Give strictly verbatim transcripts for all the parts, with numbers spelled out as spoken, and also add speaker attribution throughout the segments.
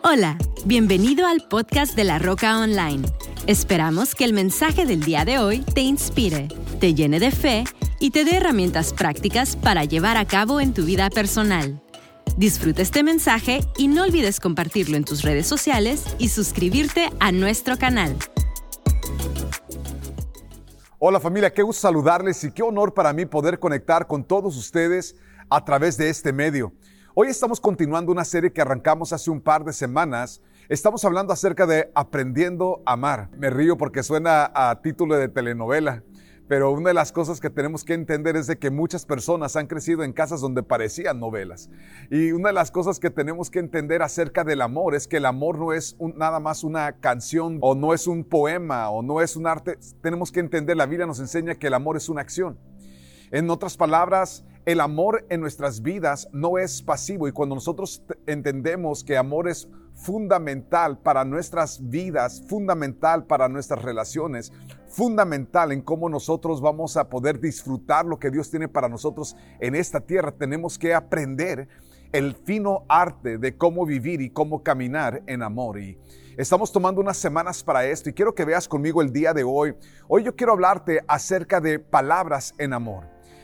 Speaker 1: Hola, bienvenido al podcast de La Roca Online. Esperamos que el mensaje del día de hoy te inspire, te llene de fe y te dé herramientas prácticas para llevar a cabo en tu vida personal. Disfruta este mensaje y no olvides compartirlo en tus redes sociales y suscribirte a nuestro canal.
Speaker 2: Hola familia, qué gusto saludarles y qué honor para mí poder conectar con todos ustedes a través de este medio. Hoy estamos continuando una serie que arrancamos hace un par de semanas. Estamos hablando acerca de Aprendiendo a Amar. Me río porque suena a título de telenovela, pero una de las cosas que tenemos que entender es de que muchas personas han crecido en casas donde parecían novelas. Y una de las cosas que tenemos que entender acerca del amor es que el amor no es un, nada más una canción o no es un poema o no es un arte. Tenemos que entender, la Biblia nos enseña que el amor es una acción. En otras palabras, el amor en nuestras vidas no es pasivo, y cuando nosotros entendemos que amor es fundamental para nuestras vidas, fundamental para nuestras relaciones, fundamental en cómo nosotros vamos a poder disfrutar lo que Dios tiene para nosotros en esta tierra, tenemos que aprender el fino arte de cómo vivir y cómo caminar en amor. Y estamos tomando unas semanas para esto y quiero que veas conmigo el día de hoy. Hoy yo quiero hablarte acerca de palabras en amor.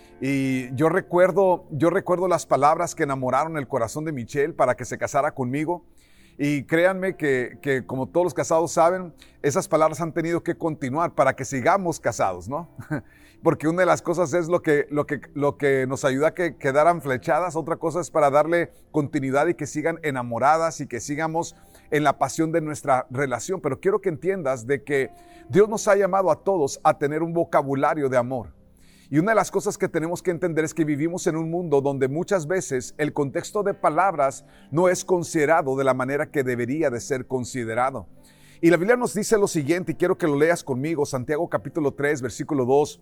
Speaker 2: Y yo recuerdo, yo recuerdo las palabras que enamoraron el corazón de Michelle para que se casara conmigo. Y créanme que, que como todos los casados saben, esas palabras han tenido que continuar para que sigamos casados, ¿no? Porque una de las cosas es lo que, lo que, lo que nos ayuda a que quedaran flechadas, otra cosa es para darle continuidad y que sigan enamoradas y que sigamos en la pasión de nuestra relación. Pero quiero que entiendas de que Dios nos ha llamado a todos a tener un vocabulario de amor. Y una de las cosas que tenemos que entender es que vivimos en un mundo donde muchas veces el contexto de palabras no es considerado de la manera que debería de ser considerado. Y la Biblia nos dice lo siguiente, y quiero que lo leas conmigo, Santiago capítulo tres, versículo dos.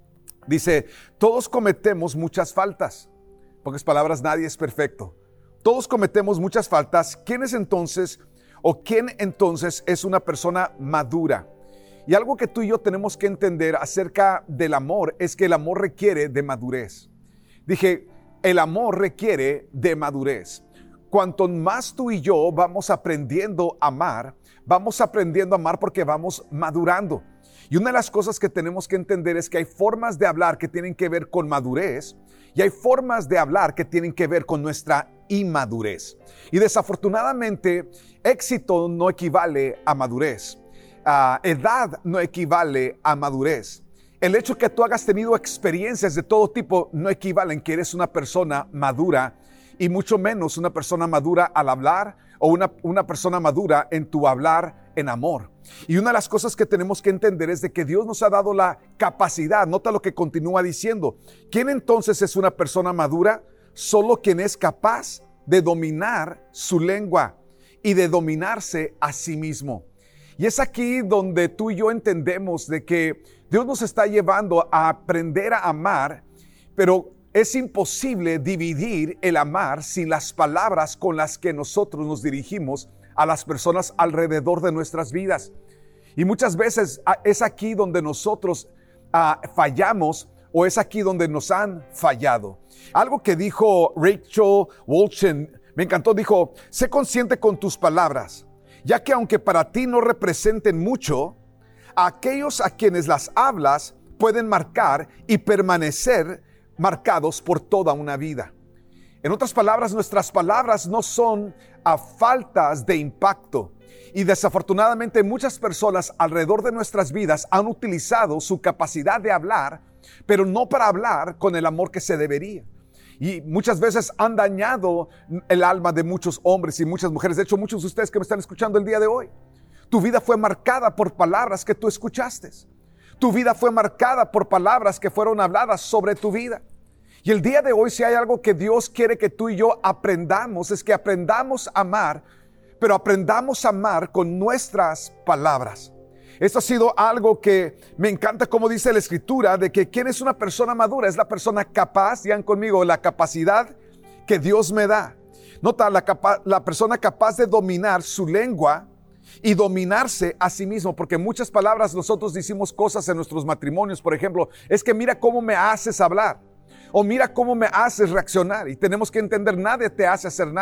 Speaker 2: Dice, todos cometemos muchas faltas. En pocas palabras, nadie es perfecto. Todos cometemos muchas faltas. ¿Quién es entonces, o quién entonces es una persona madura? Y algo que tú y yo tenemos que entender acerca del amor es que el amor requiere de madurez. Dije, el amor requiere de madurez. Cuanto más tú y yo vamos aprendiendo a amar, vamos aprendiendo a amar porque vamos madurando. Y una de las cosas que tenemos que entender es que hay formas de hablar que tienen que ver con madurez y hay formas de hablar que tienen que ver con nuestra inmadurez. Y desafortunadamente, éxito no equivale a madurez. Uh, edad no equivale a madurez. El hecho que tú hayas tenido experiencias de todo tipo no equivalen que eres una persona madura, y mucho menos una persona madura al hablar o una, una persona madura en tu hablar en amor. Y una de las cosas que tenemos que entender es de que Dios nos ha dado la capacidad. Nota lo que continúa diciendo. ¿Quién entonces es una persona madura? Solo quien es capaz de dominar su lengua y de dominarse a sí mismo. Y es aquí donde tú y yo entendemos de que Dios nos está llevando a aprender a amar, pero es imposible dividir el amar sin las palabras con las que nosotros nos dirigimos a las personas alrededor de nuestras vidas. Y muchas veces es aquí donde nosotros uh, fallamos, o es aquí donde nos han fallado. Algo que dijo Rachel Wolchen me encantó, dijo, sé consciente con tus palabras, ya que aunque para ti no representen mucho, aquellos a quienes las hablas pueden marcar y permanecer marcados por toda una vida. En otras palabras, nuestras palabras no son a faltas de impacto. Y desafortunadamente muchas personas alrededor de nuestras vidas han utilizado su capacidad de hablar, pero no para hablar con el amor que se debería. Y muchas veces han dañado el alma de muchos hombres y muchas mujeres. De hecho, muchos de ustedes que me están escuchando el día de hoy, tu vida fue marcada por palabras que tú escuchaste. Tu vida fue marcada por palabras que fueron habladas sobre tu vida. Y el día de hoy, si hay algo que Dios quiere que tú y yo aprendamos, es que aprendamos a amar, pero aprendamos a amar con nuestras palabras. Esto ha sido algo que me encanta, como dice la Escritura, de que ¿quién es una persona madura? Es la persona capaz, digan conmigo, la capacidad que Dios me da. Nota, la, capa- la persona capaz de dominar su lengua y dominarse a sí mismo, porque muchas palabras nosotros decimos cosas en nuestros matrimonios, por ejemplo, es que mira cómo me haces hablar, o mira cómo me haces reaccionar, y tenemos que entender, nadie te hace hacer nada.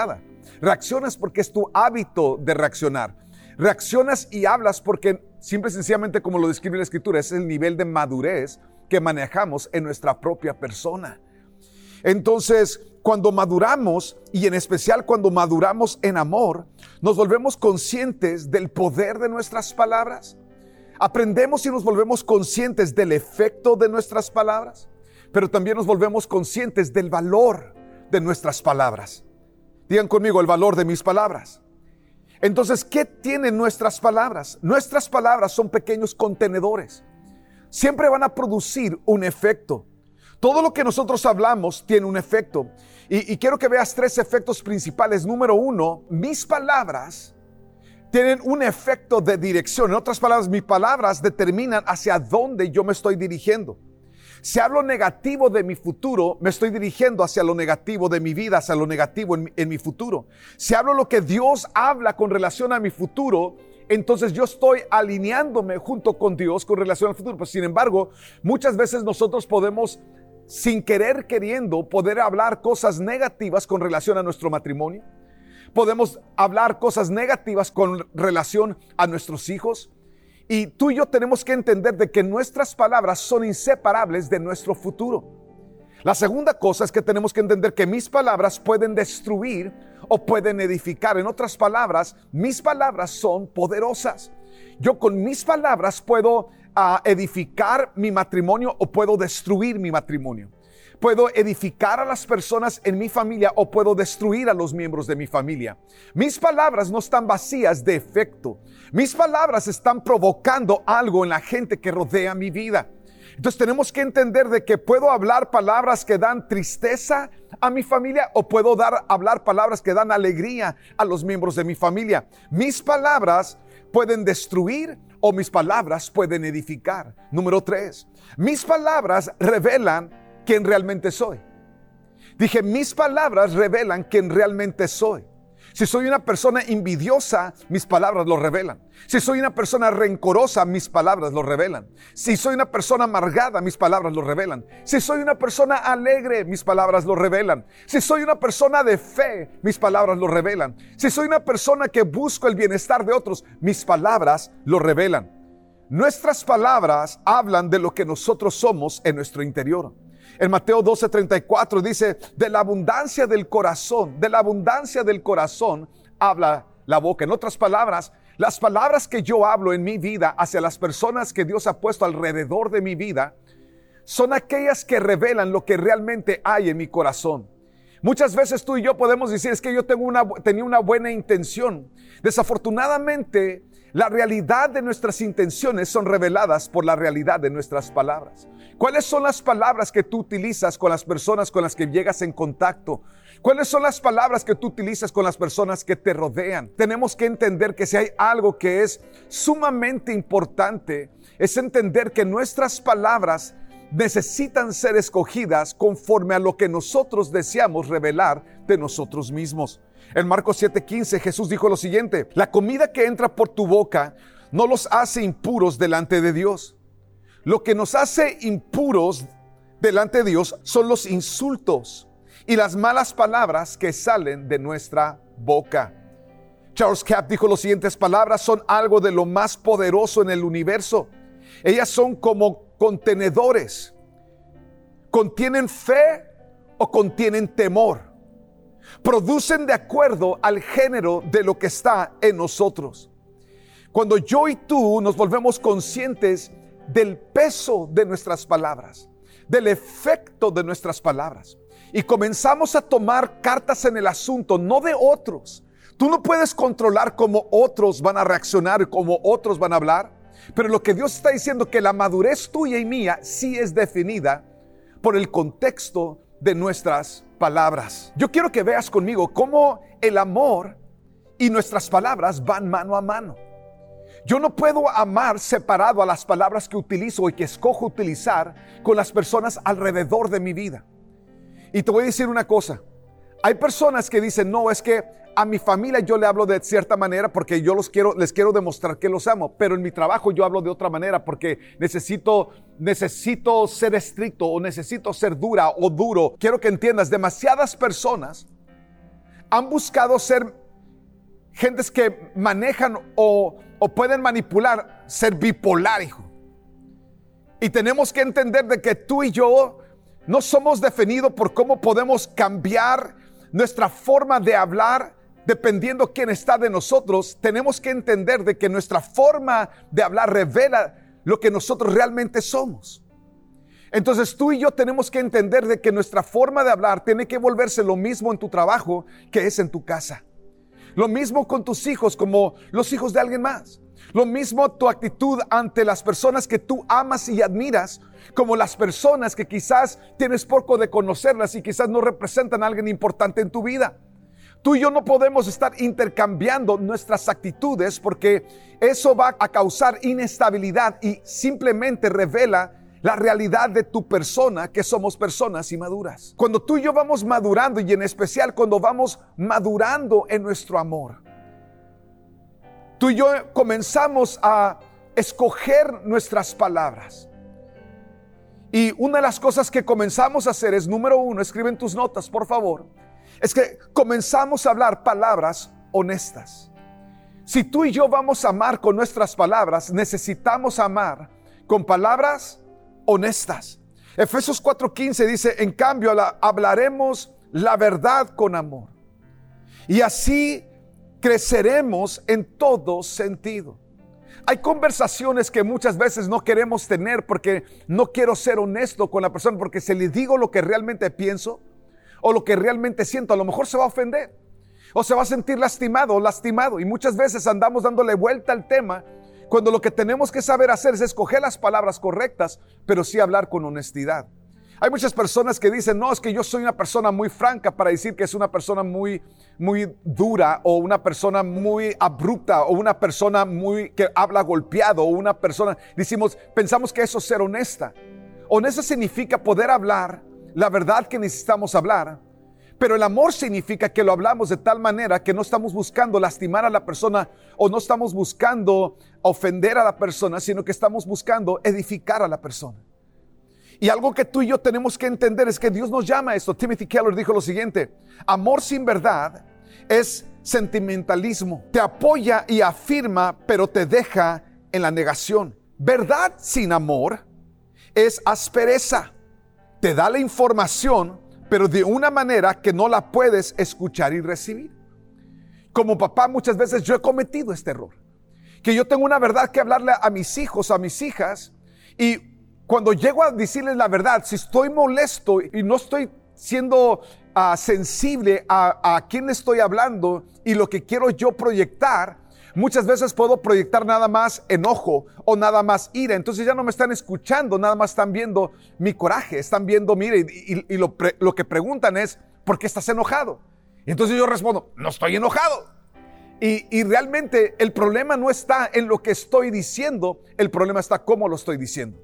Speaker 2: Reaccionas porque es tu hábito de reaccionar. Reaccionas y hablas porque simple y sencillamente, como lo describe la Escritura, es el nivel de madurez que manejamos en nuestra propia persona. Entonces, cuando maduramos, y en especial cuando maduramos en amor, nos volvemos conscientes del poder de nuestras palabras. Aprendemos y nos volvemos conscientes del efecto de nuestras palabras, pero también nos volvemos conscientes del valor de nuestras palabras. Digan conmigo, el valor de mis palabras. Entonces, ¿qué tienen nuestras palabras? Nuestras palabras son pequeños contenedores. Siempre van a producir un efecto. Todo lo que nosotros hablamos tiene un efecto. Y, y quiero que veas tres efectos principales. Número uno, mis palabras tienen un efecto de dirección. En otras palabras, mis palabras determinan hacia dónde yo me estoy dirigiendo. Si hablo negativo de mi futuro, me estoy dirigiendo hacia lo negativo de mi vida, hacia lo negativo en mi, en mi futuro. Si hablo lo que Dios habla con relación a mi futuro, entonces yo estoy alineándome junto con Dios con relación al futuro. Pues sin embargo, muchas veces nosotros podemos, sin querer queriendo, poder hablar cosas negativas con relación a nuestro matrimonio. Podemos hablar cosas negativas con relación a nuestros hijos. Y tú y yo tenemos que entender de que nuestras palabras son inseparables de nuestro futuro. La segunda cosa es que tenemos que entender que mis palabras pueden destruir o pueden edificar. En otras palabras, mis palabras son poderosas. Yo con mis palabras puedo uh, edificar mi matrimonio o puedo destruir mi matrimonio. Puedo edificar a las personas en mi familia o puedo destruir a los miembros de mi familia. Mis palabras no están vacías de efecto. Mis palabras están provocando algo en la gente que rodea mi vida. Entonces tenemos que entender de que puedo hablar palabras que dan tristeza a mi familia o puedo dar, hablar palabras que dan alegría a los miembros de mi familia. Mis palabras pueden destruir o mis palabras pueden edificar. Número tres, mis palabras revelan quién realmente soy. Dije, mis palabras revelan quién realmente soy. Si soy una persona envidiosa, mis palabras lo revelan. Si soy una persona rencorosa, mis palabras lo revelan. Si soy una persona amargada, mis palabras lo revelan. Si soy una persona alegre, mis palabras lo revelan. Si soy una persona de fe, mis palabras lo revelan. Si soy una persona que busco el bienestar de otros, mis palabras lo revelan. Nuestras palabras hablan de lo que nosotros somos en nuestro interior. En Mateo doce treinta y cuatro dice, de la abundancia del corazón, de la abundancia del corazón habla la boca. En otras palabras, las palabras que yo hablo en mi vida hacia las personas que Dios ha puesto alrededor de mi vida son aquellas que revelan lo que realmente hay en mi corazón. Muchas veces tú y yo podemos decir, es que yo tengo una, tenía una buena intención. Desafortunadamente, la realidad de nuestras intenciones son reveladas por la realidad de nuestras palabras. ¿Cuáles son las palabras que tú utilizas con las personas con las que llegas en contacto? ¿Cuáles son las palabras que tú utilizas con las personas que te rodean? Tenemos que entender que si hay algo que es sumamente importante, es entender que nuestras palabras necesitan ser escogidas conforme a lo que nosotros deseamos revelar de nosotros mismos. En Marcos siete quince Jesús dijo lo siguiente: la comida que entra por tu boca no los hace impuros delante de Dios. Lo que nos hace impuros delante de Dios son los insultos y las malas palabras que salen de nuestra boca. Charles Capps dijo las siguientes palabras: son algo de lo más poderoso en el universo. Ellas son como contenedores. Contienen fe o contienen temor. Producen de acuerdo al género de lo que está en nosotros. Cuando yo y tú nos volvemos conscientes del peso de nuestras palabras, del efecto de nuestras palabras, y comenzamos a tomar cartas en el asunto, no de otros. Tú no puedes controlar cómo otros van a reaccionar, cómo otros van a hablar, pero lo que Dios está diciendo, que la madurez tuya y mía sí es definida por el contexto de nuestras palabras. Yo quiero que veas conmigo cómo el amor y nuestras palabras van mano a mano. Yo no puedo amar separado a las palabras que utilizo y que escojo utilizar con las personas alrededor de mi vida. Y te voy a decir una cosa. Hay personas que dicen, no, es que a mi familia yo le hablo de cierta manera porque yo los quiero, les quiero demostrar que los amo, pero en mi trabajo yo hablo de otra manera porque necesito, necesito ser estricto o necesito ser dura o duro. Quiero que entiendas, demasiadas personas han buscado ser gentes que manejan o, o pueden manipular, ser bipolar, hijo. Y tenemos que entender de que tú y yo no somos definidos por cómo podemos cambiar nuestra forma de hablar dependiendo quién está de nosotros. Tenemos que entender de que nuestra forma de hablar revela lo que nosotros realmente somos. Entonces tú y yo tenemos que entender de que nuestra forma de hablar tiene que volverse lo mismo en tu trabajo que es en tu casa. Lo mismo con tus hijos como los hijos de alguien más. Lo mismo tu actitud ante las personas que tú amas y admiras, como las personas que quizás tienes poco de conocerlas y quizás no representan a alguien importante en tu vida. Tú y yo no podemos estar intercambiando nuestras actitudes porque eso va a causar inestabilidad y simplemente revela la realidad de tu persona, que somos personas inmaduras. Cuando tú y yo vamos madurando, y en especial cuando vamos madurando en nuestro amor, tú y yo comenzamos a escoger nuestras palabras. Y una de las cosas que comenzamos a hacer es, número uno, escribe en tus notas, por favor, es que comenzamos a hablar palabras honestas. Si tú y yo vamos a amar con nuestras palabras, necesitamos amar con palabras honestas. Efesios cuatro quince dice, en cambio la, hablaremos la verdad con amor. Y así creceremos en todo sentido. Hay conversaciones que muchas veces no queremos tener porque no quiero ser honesto con la persona, porque si le digo lo que realmente pienso o lo que realmente siento, a lo mejor se va a ofender o se va a sentir lastimado o lastimado. Y muchas veces andamos dándole vuelta al tema cuando lo que tenemos que saber hacer es escoger las palabras correctas, pero sí hablar con honestidad. Hay muchas personas que dicen, no, es que yo soy una persona muy franca, para decir que es una persona muy, muy dura, o una persona muy abrupta, o una persona muy que habla golpeado, o una persona, decimos, pensamos que eso es ser honesta. Honesta significa poder hablar la verdad que necesitamos hablar, pero el amor significa que lo hablamos de tal manera que no estamos buscando lastimar a la persona o no estamos buscando ofender a la persona, sino que estamos buscando edificar a la persona. Y algo que tú y yo tenemos que entender es que Dios nos llama a esto. Timothy Keller dijo lo siguiente: amor sin verdad es sentimentalismo. Te apoya y afirma, pero te deja en la negación. Verdad sin amor es aspereza. Te da la información, pero de una manera que no la puedes escuchar y recibir. Como papá, muchas veces yo he cometido este error, que yo tengo una verdad que hablarle a mis hijos, a mis hijas, y cuando llego a decirles la verdad, si estoy molesto y no estoy siendo uh, sensible a, a quién estoy hablando y lo que quiero yo proyectar, muchas veces puedo proyectar nada más enojo o nada más ira. Entonces ya no me están escuchando, nada más están viendo mi coraje, están viendo, mire, y, y, y lo, pre, lo que preguntan es, ¿por qué estás enojado? Y entonces yo respondo, no estoy enojado. Y, y realmente el problema no está en lo que estoy diciendo, el problema está cómo lo estoy diciendo.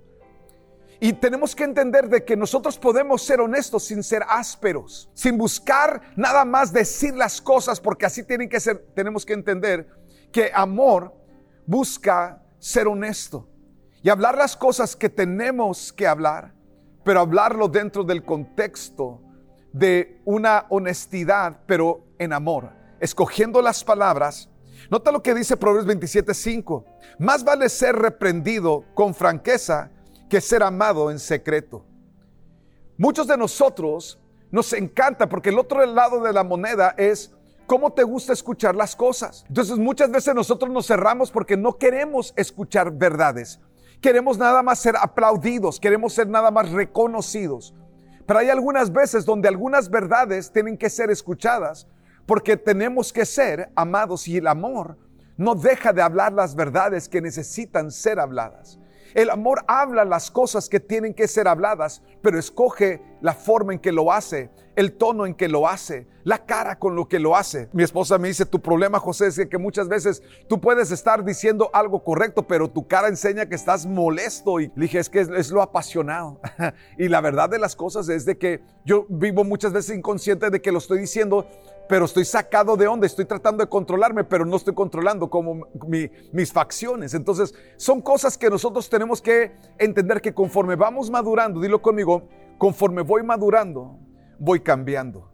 Speaker 2: Y tenemos que entender de que nosotros podemos ser honestos sin ser ásperos, sin buscar nada más decir las cosas, porque así tienen que ser. Tenemos que entender que amor busca ser honesto y hablar las cosas que tenemos que hablar, pero hablarlo dentro del contexto de una honestidad, pero en amor, escogiendo las palabras. Nota lo que dice Proverbios veintisiete cinco: más vale ser reprendido con franqueza que ser amado en secreto. Muchos de nosotros nos encanta, porque el otro lado de la moneda es cómo te gusta escuchar las cosas. Entonces muchas veces nosotros nos cerramos porque no queremos escuchar verdades. Queremos nada más ser aplaudidos, queremos ser nada más reconocidos. Pero hay algunas veces donde algunas verdades tienen que ser escuchadas porque tenemos que ser amados, y el amor no deja de hablar las verdades que necesitan ser habladas. El amor habla las cosas que tienen que ser habladas, pero escoge la forma en que lo hace, el tono en que lo hace, la cara con lo que lo hace. Mi esposa me dice, tu problema, José, es que muchas veces tú puedes estar diciendo algo correcto, pero tu cara enseña que estás molesto. Y le dije, es que es, es lo apasionado. Y la verdad de las cosas es de que yo vivo muchas veces inconsciente de que lo estoy diciendo, pero estoy sacado de onda, estoy tratando de controlarme, pero no estoy controlando como mi, mis facciones. Entonces, son cosas que nosotros tenemos que entender, que conforme vamos madurando, dilo conmigo, conforme voy madurando, voy cambiando.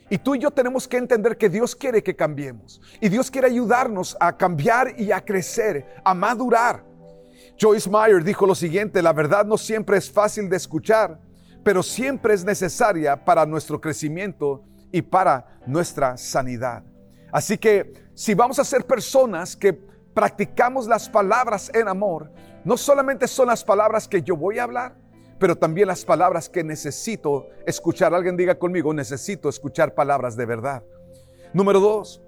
Speaker 2: Y tú y yo tenemos que entender que Dios quiere que cambiemos. Y Dios quiere ayudarnos a cambiar y a crecer, a madurar. Joyce Meyer dijo lo siguiente: la verdad no siempre es fácil de escuchar, pero siempre es necesaria para nuestro crecimiento y para nuestra sanidad. Así que si vamos a ser personas que practicamos las palabras en amor, no solamente son las palabras que yo voy a hablar, pero también las palabras que necesito escuchar. Alguien diga conmigo: necesito escuchar palabras de verdad. Número dos,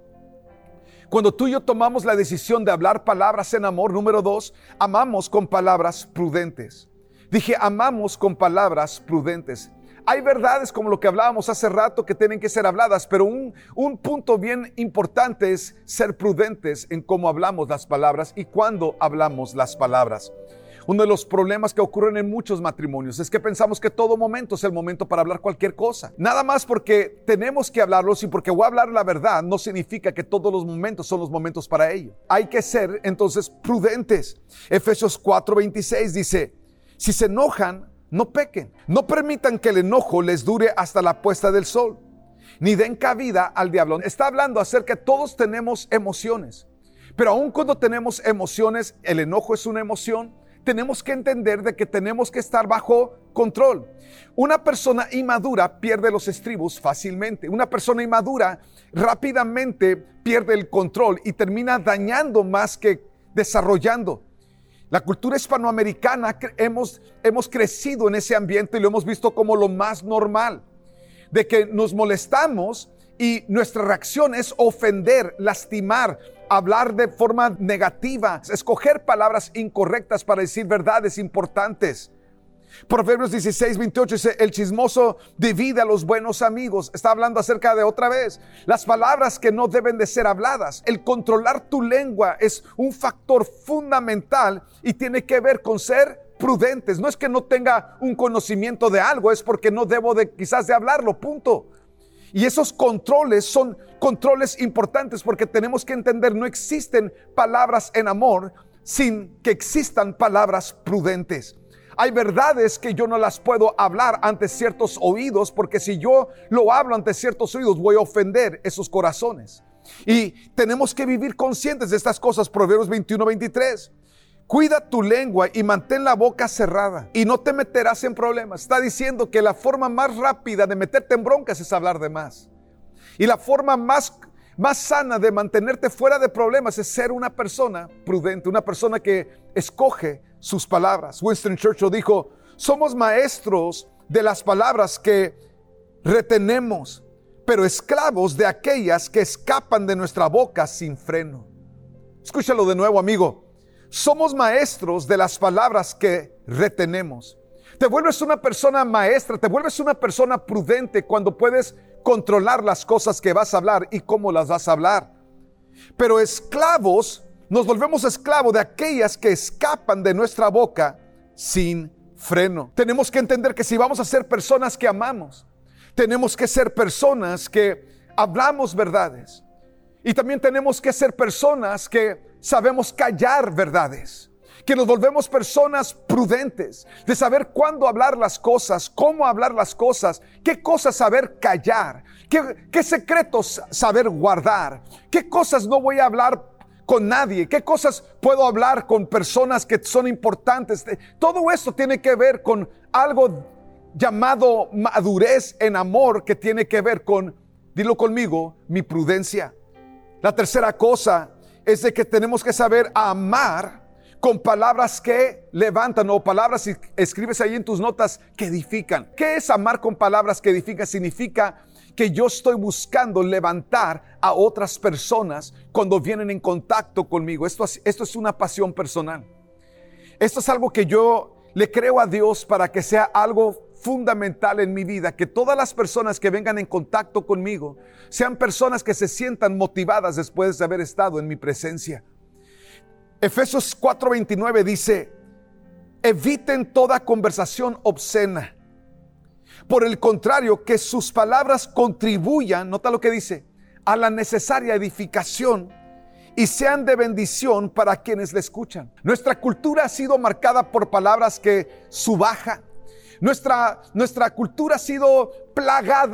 Speaker 2: cuando tú y yo tomamos la decisión de hablar palabras en amor, número dos, amamos con palabras prudentes. Dije, amamos con palabras prudentes. Hay verdades como lo que hablábamos hace rato que tienen que ser habladas, pero un, un punto bien importante es ser prudentes en cómo hablamos las palabras y cuándo hablamos las palabras. Uno de los problemas que ocurren en muchos matrimonios es que pensamos que todo momento es el momento para hablar cualquier cosa. Nada más porque tenemos que hablarlos y porque voy a hablar la verdad no significa que todos los momentos son los momentos para ello. Hay que ser entonces prudentes. Efesios cuatro veintiséis dice: si se enojan, no pequen. No permitan que el enojo les dure hasta la puesta del sol, ni den cabida al diablo. Está hablando acerca de que todos tenemos emociones, pero aun cuando tenemos emociones, el enojo es una emoción. Tenemos que entender de que tenemos que estar bajo control. Una persona inmadura pierde los estribos fácilmente. Una persona inmadura rápidamente pierde el control y termina dañando más que desarrollando. La cultura hispanoamericana hemos, hemos crecido en ese ambiente y lo hemos visto como lo más normal, de que nos molestamos y nuestra reacción es ofender, lastimar, hablar de forma negativa, escoger palabras incorrectas para decir verdades importantes. Proverbios dieciséis veintiocho dice: el chismoso divide a los buenos amigos. Está hablando acerca de, otra vez, las palabras que no deben de ser habladas. El controlar tu lengua es un factor fundamental y tiene que ver con ser prudentes. No es que no tenga un conocimiento de algo, es porque no debo de quizás de hablarlo, punto. Y esos controles son controles importantes porque tenemos que entender, no existen palabras en amor sin que existan palabras prudentes. Hay verdades que yo no las puedo hablar ante ciertos oídos, porque si yo lo hablo ante ciertos oídos voy a ofender esos corazones. Y tenemos que vivir conscientes de estas cosas. Proverbios veintiuno veintitrés. Cuida tu lengua y mantén la boca cerrada y no te meterás en problemas. Está diciendo que la forma más rápida de meterte en broncas es hablar de más. Y la forma más, más sana de mantenerte fuera de problemas es ser una persona prudente, una persona que escoge sus palabras. Winston Churchill dijo: somos maestros de las palabras que retenemos, pero esclavos de aquellas que escapan de nuestra boca sin freno. Escúchalo de nuevo, amigo. Somos maestros de las palabras que retenemos. Te vuelves una persona maestra, te vuelves una persona prudente cuando puedes controlar las cosas que vas a hablar y cómo las vas a hablar. Pero esclavos, nos volvemos esclavos de aquellas que escapan de nuestra boca sin freno. Tenemos que entender que si vamos a ser personas que amamos, tenemos que ser personas que hablamos verdades. Y también tenemos que ser personas que sabemos callar verdades, que nos volvemos personas prudentes, de saber cuándo hablar las cosas, cómo hablar las cosas, qué cosas saber callar, qué, qué secretos saber guardar, qué cosas no voy a hablar con nadie, qué cosas puedo hablar con personas que son importantes. Todo esto tiene que ver con algo llamado madurez en amor, que tiene que ver con, dilo conmigo, mi prudencia. La tercera cosa es de que tenemos que saber amar con palabras que levantan, o palabras, si escribes ahí en tus notas, que edifican. ¿Qué es amar con palabras que edifican? Significa que yo estoy buscando levantar a otras personas cuando vienen en contacto conmigo. Esto, esto es una pasión personal. Esto es algo que yo le creo a Dios para que sea algo fundamental en mi vida, que todas las personas que vengan en contacto conmigo sean personas que se sientan motivadas después de haber estado en mi presencia. Efesios cuatro veintinueve dice: eviten toda conversación obscena. Por el contrario, que sus palabras contribuyan, nota lo que dice, a la necesaria edificación y sean de bendición para quienes le escuchan. Nuestra cultura ha sido marcada por palabras que subajan. Nuestra, nuestra cultura ha sido plagada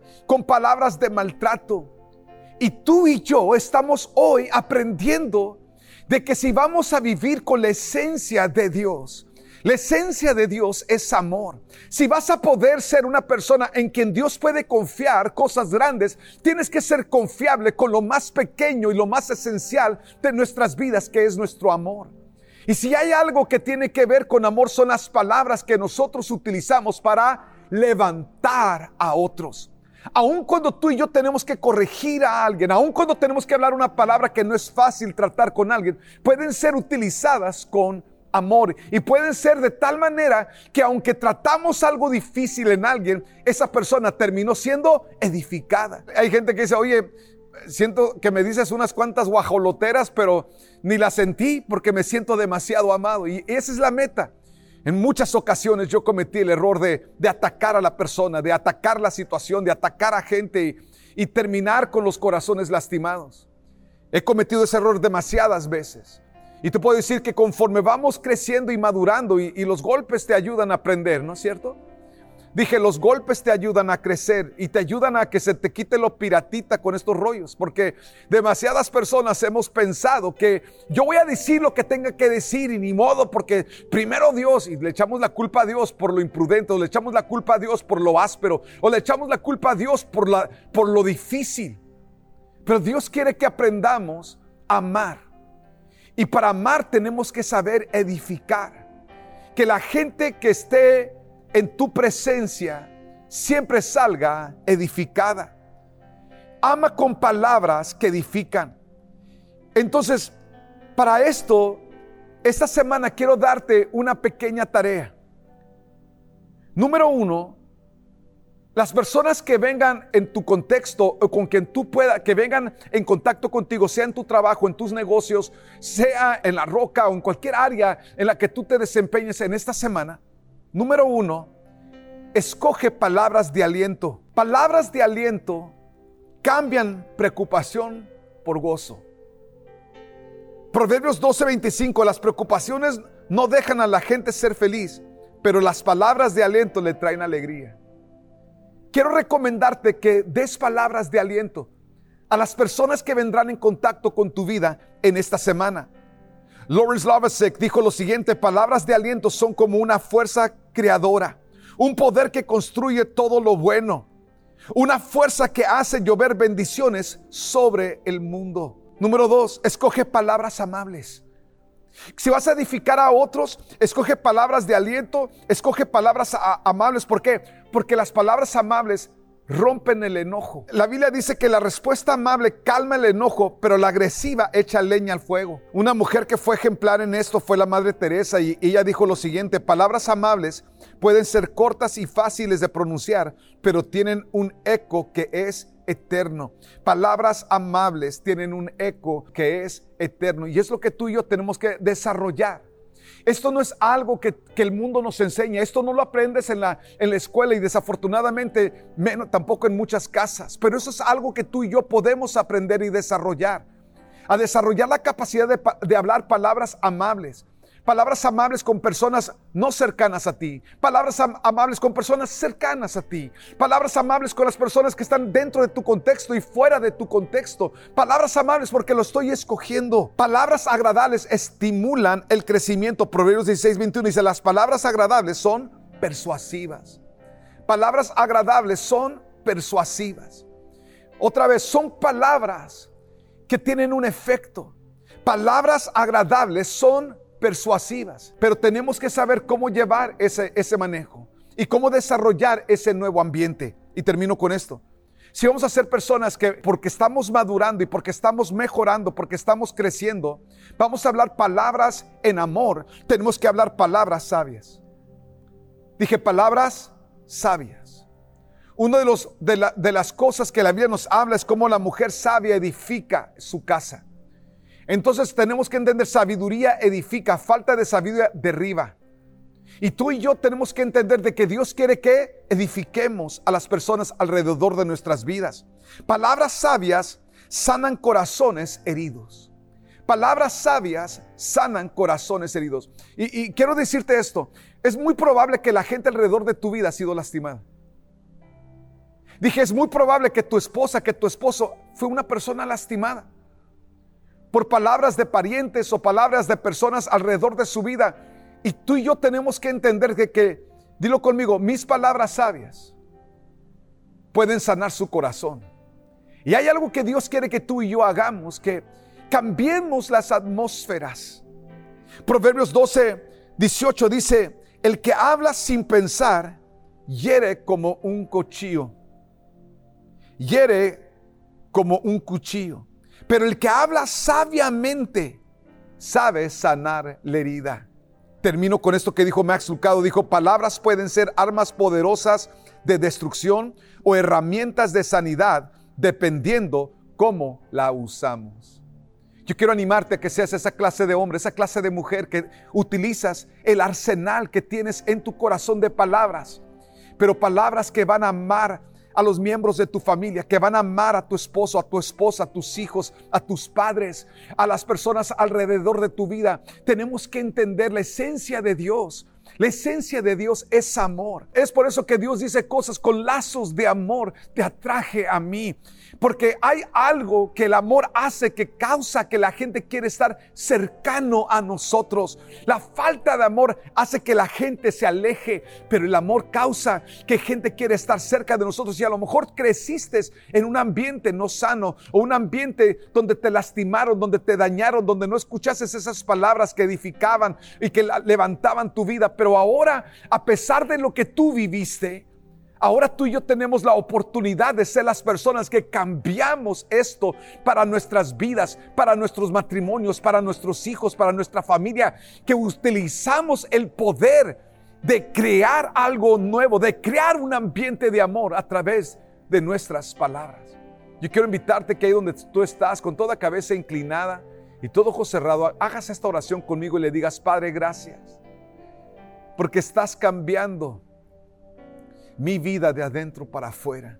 Speaker 2: con palabras de maltrato. Y tú y yo estamos hoy aprendiendo de que si vamos a vivir con la esencia de Dios, la esencia de Dios es amor. Si vas a poder ser una persona en quien Dios puede confiar cosas grandes, tienes que ser confiable con lo más pequeño y lo más esencial de nuestras vidas, que es nuestro amor. Y si hay algo que tiene que ver con amor, son las palabras que nosotros utilizamos para levantar a otros. Aun cuando tú y yo tenemos que corregir a alguien, aun cuando tenemos que hablar una palabra que no es fácil tratar con alguien, pueden ser utilizadas con amor y pueden ser de tal manera que aunque tratamos algo difícil en alguien, esa persona terminó siendo edificada. Hay gente que dice, oye, siento que me dices unas cuantas guajoloteras, pero ni las sentí porque me siento demasiado amado. Y esa es la meta. En muchas ocasiones yo cometí el error de, de atacar a la persona, de atacar la situación, de atacar a gente y, y terminar con los corazones lastimados. He cometido ese error demasiadas veces. Y te puedo decir que conforme vamos creciendo y madurando y, y los golpes te ayudan a aprender, ¿no es cierto? Dije, los golpes te ayudan a crecer y te ayudan a que se te quite lo piratita con estos rollos, porque demasiadas personas hemos pensado que yo voy a decir lo que tenga que decir y ni modo, porque primero Dios, y le echamos la culpa a Dios por lo imprudente, o le echamos la culpa a Dios por lo áspero, o le echamos la culpa a Dios por, la, por lo difícil. Pero Dios quiere que aprendamos a amar. Y para amar tenemos que saber edificar. Que la gente que esté en tu presencia siempre salga edificada. Ama con palabras que edifican. Entonces, para esto, esta semana quiero darte una pequeña tarea. Número uno, las personas que vengan en tu contexto o con quien tú puedas, que vengan en contacto contigo, sea en tu trabajo, en tus negocios, sea en La Roca o en cualquier área en la que tú te desempeñes en esta semana. Número uno, escoge palabras de aliento. Palabras de aliento cambian preocupación por gozo. Proverbios doce veinticinco, las preocupaciones no dejan a la gente ser feliz, pero las palabras de aliento le traen alegría. Quiero recomendarte que des palabras de aliento a las personas que vendrán en contacto con tu vida en esta semana. Lawrence Lovesack dijo lo siguiente: palabras de aliento son como una fuerza creadora, un poder que construye todo lo bueno, una fuerza que hace llover bendiciones sobre el mundo. Número dos, escoge palabras amables. Si vas a edificar a otros, escoge palabras de aliento, escoge palabras a- amables. ¿Por qué? Porque las palabras amables rompen el enojo. La Biblia dice que la respuesta amable calma el enojo, pero la agresiva echa leña al fuego. Una mujer que fue ejemplar en esto fue la Madre Teresa, y ella dijo lo siguiente: palabras amables pueden ser cortas y fáciles de pronunciar, pero tienen un eco que es eterno. Palabras amables tienen un eco que es eterno, y es lo que tú y yo tenemos que desarrollar. Esto no es algo que, que el mundo nos enseña. Esto no lo aprendes en la, en la escuela, y desafortunadamente menos, tampoco en muchas casas. Pero eso es algo que tú y yo podemos aprender y desarrollar. A desarrollar la capacidad de, de hablar palabras amables. Palabras amables con personas no cercanas a ti. Palabras am- amables con personas cercanas a ti. Palabras amables con las personas que están dentro de tu contexto y fuera de tu contexto. Palabras amables porque lo estoy escogiendo. Palabras agradables estimulan el crecimiento. Proverbios dieciséis veintiuno dice: las palabras agradables son persuasivas. Palabras agradables son persuasivas. Otra vez, son palabras que tienen un efecto. Palabras agradables son persuasivas, pero tenemos que saber cómo llevar ese, ese manejo y cómo desarrollar ese nuevo ambiente. Y termino con esto: si vamos a ser personas que, porque estamos madurando y porque estamos mejorando, porque estamos creciendo, vamos a hablar palabras en amor, tenemos que hablar palabras sabias. Dije palabras sabias. Uno de, los, de, la, de las cosas que la Biblia nos habla es cómo la mujer sabia edifica su casa. Entonces tenemos que entender: sabiduría edifica, falta de sabiduría derriba. Y tú y yo tenemos que entender de que Dios quiere que edifiquemos a las personas alrededor de nuestras vidas. Palabras sabias sanan corazones heridos. Palabras sabias sanan corazones heridos. Y, y quiero decirte esto: es muy probable que la gente alrededor de tu vida ha sido lastimada. Dije, es muy probable que tu esposa, que tu esposo fue una persona lastimada por palabras de parientes o palabras de personas alrededor de su vida. Y tú y yo tenemos que entender que, que dilo conmigo, mis palabras sabias pueden sanar su corazón. Y hay algo que Dios quiere que tú y yo hagamos, que cambiemos las atmósferas. Proverbios doce, dieciocho dice, el que habla sin pensar hiere como un cuchillo. Hiere como un cuchillo. Pero el que habla sabiamente sabe sanar la herida. Termino con esto que dijo Max Lucado. Dijo, palabras pueden ser armas poderosas de destrucción o herramientas de sanidad, dependiendo cómo la usamos. Yo quiero animarte a que seas esa clase de hombre, esa clase de mujer que utilizas el arsenal que tienes en tu corazón de palabras, pero palabras que van a amar a los miembros de tu familia, que van a amar a tu esposo, a tu esposa, a tus hijos, a tus padres, a las personas alrededor de tu vida. Tenemos que entender la esencia de Dios. La esencia de Dios es amor. Es por eso que Dios dice cosas con lazos de amor. Te atraje a mí. Porque hay algo que el amor hace que causa que la gente quiere estar cercano a nosotros. La falta de amor hace que la gente se aleje, pero el amor causa que gente quiere estar cerca de nosotros. Y a lo mejor creciste en un ambiente no sano o un ambiente donde te lastimaron, donde te dañaron, donde no escuchaste esas palabras que edificaban y que levantaban tu vida. Pero ahora, a pesar de lo que tú viviste, ahora tú y yo tenemos la oportunidad de ser las personas que cambiamos esto para nuestras vidas, para nuestros matrimonios, para nuestros hijos, para nuestra familia, que utilizamos el poder de crear algo nuevo, de crear un ambiente de amor a través de nuestras palabras. Yo quiero invitarte que ahí donde tú estás, con toda cabeza inclinada y todo ojo cerrado, hagas esta oración conmigo y le digas, Padre, gracias, porque estás cambiando mi vida de adentro para afuera.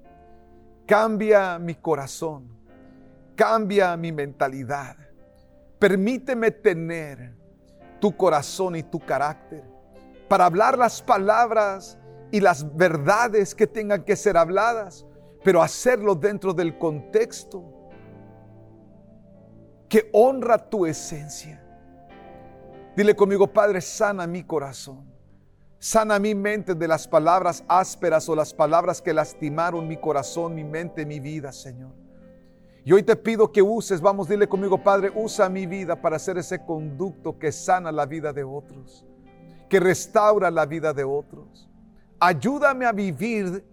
Speaker 2: Cambia mi corazón, cambia mi mentalidad. Permíteme tener tu corazón y tu carácter para hablar las palabras y las verdades que tengan que ser habladas, pero hacerlo dentro del contexto que honra tu esencia. Dile conmigo, Padre, sana mi corazón. Sana mi mente de las palabras ásperas o las palabras que lastimaron mi corazón, mi mente, mi vida, Señor. Y hoy te pido que uses, vamos, dile conmigo, Padre, usa mi vida para ser ese conducto que sana la vida de otros, que restaura la vida de otros. Ayúdame a vivir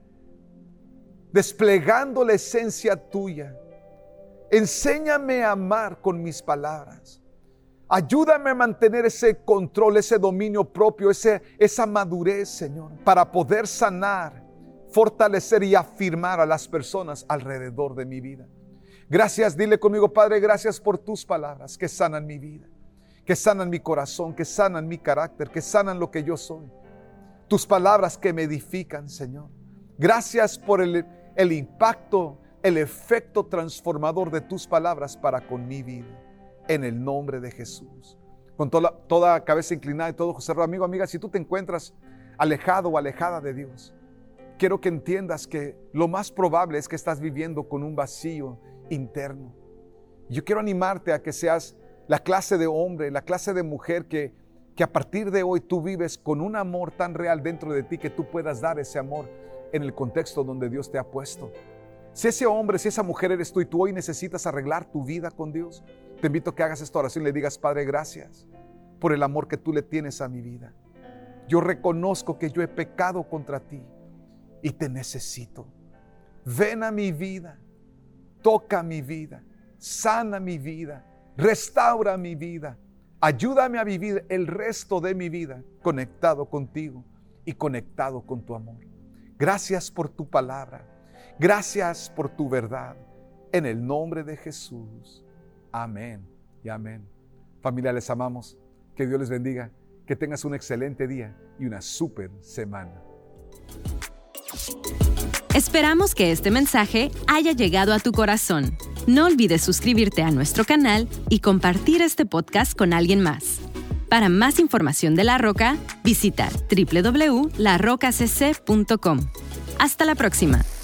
Speaker 2: desplegando la esencia tuya. Enséñame a amar con mis palabras. Ayúdame a mantener ese control, ese dominio propio, ese, esa madurez, Señor, para poder sanar, fortalecer y afirmar a las personas alrededor de mi vida. Gracias, dile conmigo, Padre, gracias por tus palabras que sanan mi vida, que sanan mi corazón, que sanan mi carácter, que sanan lo que yo soy. Tus palabras que me edifican, Señor. Gracias por el, el impacto, el efecto transformador de tus palabras para con mi vida. En el nombre de Jesús. Con toda, toda cabeza inclinada y todo ojo cerrado. Amigo, amiga, si tú te encuentras alejado o alejada de Dios, quiero que entiendas que lo más probable es que estás viviendo con un vacío interno. Yo quiero animarte a que seas la clase de hombre, la clase de mujer que, que a partir de hoy tú vives con un amor tan real dentro de ti que tú puedas dar ese amor en el contexto donde Dios te ha puesto. Si ese hombre, si esa mujer eres tú y tú hoy necesitas arreglar tu vida con Dios, te invito a que hagas esta oración y le digas, Padre, gracias por el amor que tú le tienes a mi vida. Yo reconozco que yo he pecado contra ti y te necesito. Ven a mi vida, toca mi vida, sana mi vida, restaura mi vida. Ayúdame a vivir el resto de mi vida conectado contigo y conectado con tu amor. Gracias por tu palabra. Gracias por tu verdad. En el nombre de Jesús. Amén y amén. Familia, les amamos. Que Dios les bendiga. Que tengas un excelente día y una súper semana.
Speaker 1: Esperamos que este mensaje haya llegado a tu corazón. No olvides suscribirte a nuestro canal y compartir este podcast con alguien más. Para más información de La Roca, visita doble u doble u doble u punto la roca c c punto com. Hasta la próxima.